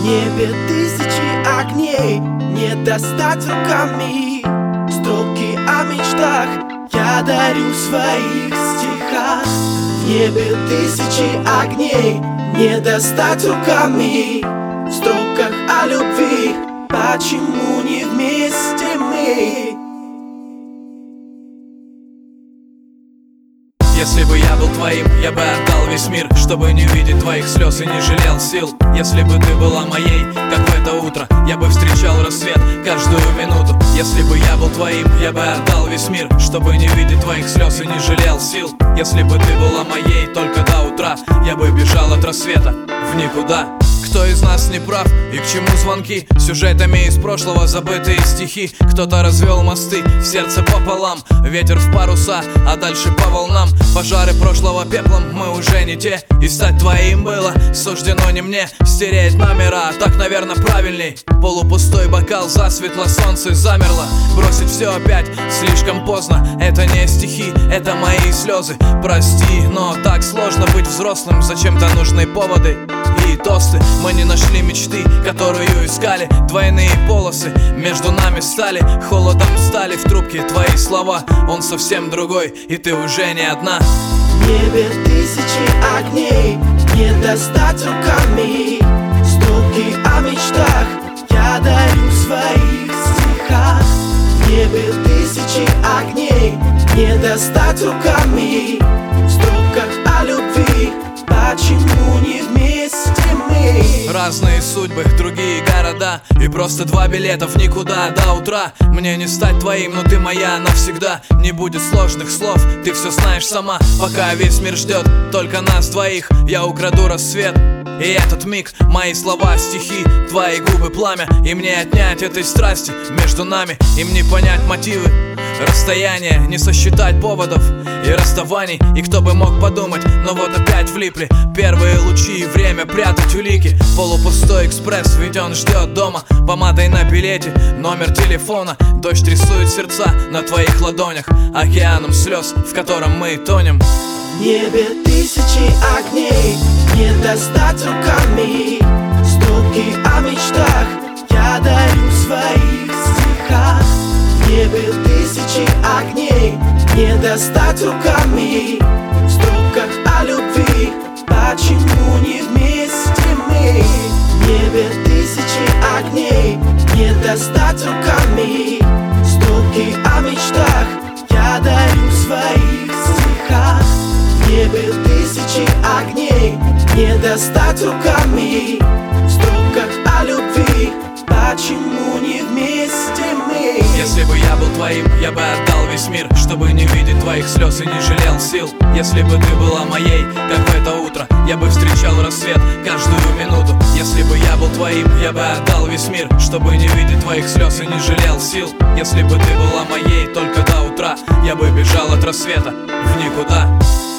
небе тысячи огней, не достать руками строки о мечтах я дарю в своих стихах. В небе тысячи огней, не достать руками в строках о любви. Почему не вместе мы? Если бы я был твоим, я бы отдал весь мир, чтобы не видеть твоих слез и не жалел сил. Если бы ты была моей, как в это утро, я бы встречал рассвет каждую минуту. Если бы я был твоим, я бы отдал весь мир, чтобы не видеть твоих слез и не жалел сил. Если бы ты была моей только до утра, я бы бежал от рассвета в никуда. Кто из нас не прав и к чему звонки? Сюжетами из прошлого забытые стихи. Кто-то развел мосты, в сердце пополам. Ветер в паруса, а дальше по волнам. Пожары прошлого пеплом, мы уже не те. И стать твоим было суждено не мне. Стереть номера, так, наверное, правильней. Полупустой бокал, засветло солнце замерло. Бросить все опять слишком поздно. Это не стихи, это мои слезы. Прости, но так сложно быть взрослым. Зачем-то нужны поводы и тосты. Мы не нашли мечты, которую искали. Двойные полосы между нами стали. Холодом стали в трубке твои слова. Он совсем другой, и ты уже не одна. В небе тысячи огней, не достать руками строки о мечтах я дарю в своих стихах. В небе тысячи огней, не достать руками в строках о любви. Почему не вместе мы? Разные судьбы, другие города, и просто два билета в никуда до утра. Мне не стать твоим, но ты моя навсегда. Не будет сложных слов, ты все знаешь сама. Пока весь мир ждет только нас двоих, я украду рассвет. И этот миг, мои слова, стихи, твои губы, пламя. И мне отнять этой страсти между нами. Им не понять мотивы, расстояние, не сосчитать поводов и расставаний. И кто бы мог подумать, но вот опять влипли первые лучи, и время прятать улики. Полупустой экспресс, ведь он ждет дома. Помадой на билете, номер телефона. Дождь рисует сердца на твоих ладонях. Океаном слез, в котором мы тонем. В небе тысячи огней, не достать руками строки о мечтах я дарю в своих стихах. В небе тысячи огней, не достать руками в строках о любви. Почему не вместе мы? В небе тысячи огней, не достать руками строки о мечтах я дарю в своих стихах. В небе тысячи огней, не достать руками в строках о любви. Почему не вместе мы? Если бы я был твоим, я бы отдал весь мир, чтобы не видеть твоих слез и не жалел сил. Если бы ты была моей, как в это утро, я бы встречал рассвет каждую минуту. Если бы я был твоим, я бы отдал весь мир, чтобы не видеть твоих слез и не жалел сил. Если бы ты была моей только до утра, я бы бежал от рассвета в никуда.